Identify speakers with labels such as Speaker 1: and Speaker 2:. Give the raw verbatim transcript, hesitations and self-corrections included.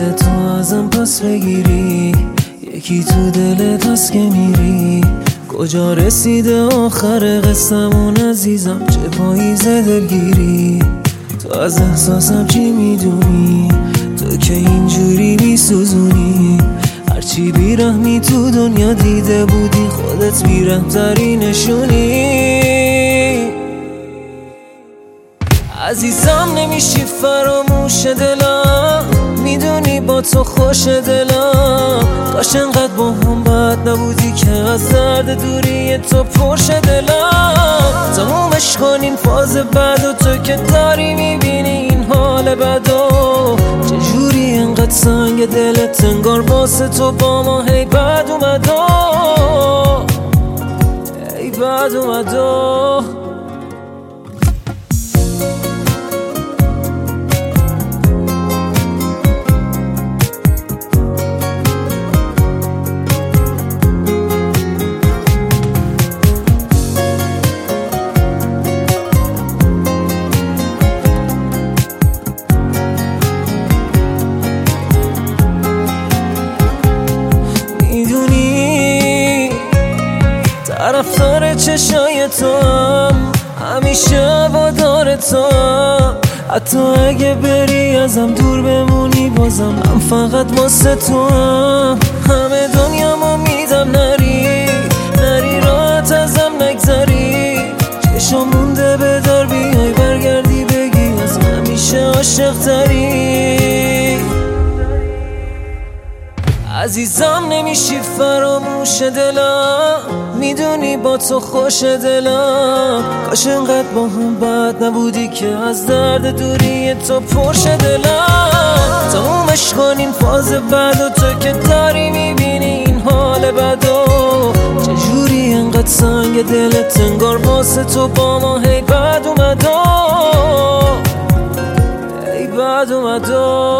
Speaker 1: دل تو ازم پس بگیری، یکی تو دلت هست که میری. کجا رسیده آخر قصمون عزیزم، چه پاییز دلگیری. تو از احساسم چی میدونی، تو که اینجوری میسوزونی. هرچی بیرحمی تو دنیا دیده بودی، خودت بیرحم‌تری نشونی. عزیزم نمیشی فراموش دلم، میدونی با تو خوش دلم. کاش انقدر با هم بد نبودی که از درد دوری تو پرش دلم. تمومش کنیم فاز بعد و تو که داری میبینی این حال بدو. چجوری انقدر سنگ دلت انگار واسه تو با ما هی بد اومدو، هی بد اومدو. طرفدار چشای تو هم، همیشه هوادار تو هم. حتی اگه بری ازم دور بمونی بازم من فقط واسه تو هم. همه دنیامو میدم نری، نری راحت ازم نگذری. چشم مونده بدار بیای برگردی بگی از همیشه عاشق تری. عزیزم نمیشی فراموش دلم، میدونی با تو خوش دلم. کاش انقدر با هم بد نبودی که از درد دوری تو پرش دلم. تمومش کنیم فاز بعد و تو که داری میبینی این حال بدو. چجوری انقدر سنگ دلت انگار واسه تو با ما هی بد اومدو، هی بد اومدو.